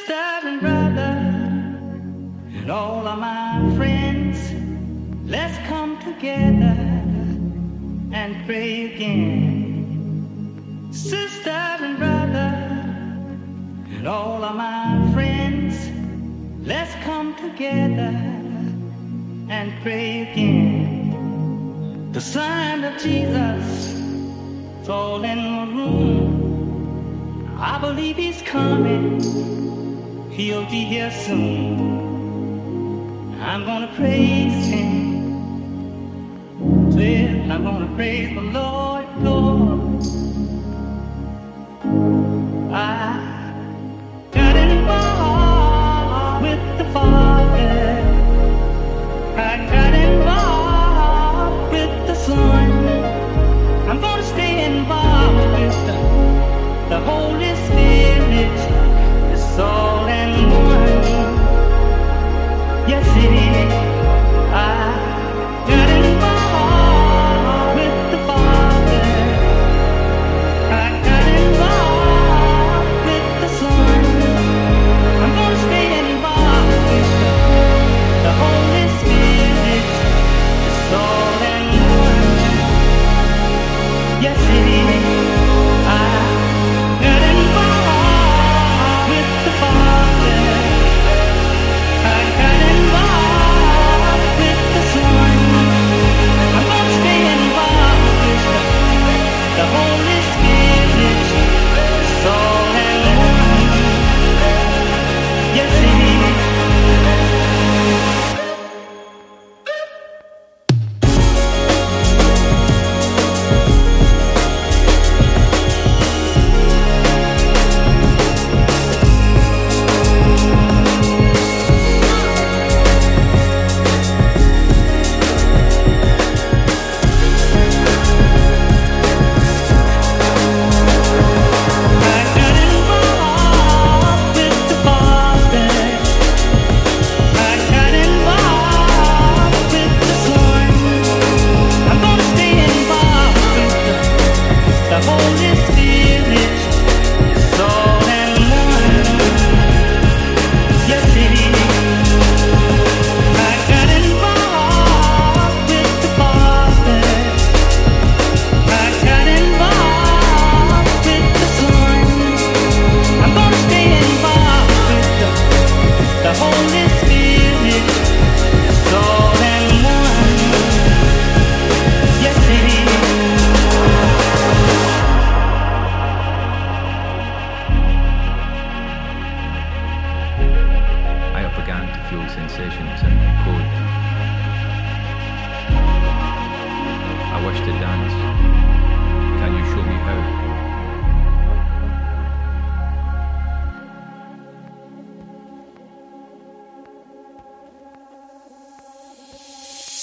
Sister and brother, and all of my friends, let's come together and pray again. Sister and brother, and all of my friends, let's come together and pray again. The sign of Jesus is all in the room. I believe he's coming. He'll be here soon. I'm gonna praise him. Well, I'm gonna praise the Lord, Lord. I got involved with the Father. I got involved with the Son. I'm gonna stay involved with the Holy Spirit. It's all in one. Yes, it is. I got involved with the Father. I got involved with the Son. I'm gonna stay involved with the Holy Spirit. It's all in one. Yes, it is. I got involved with the Father. I got involved with the Son. I'm gonna stay involved with the Holy Spirit. It's all in one. Yes, it is. I began to feel sensations and I could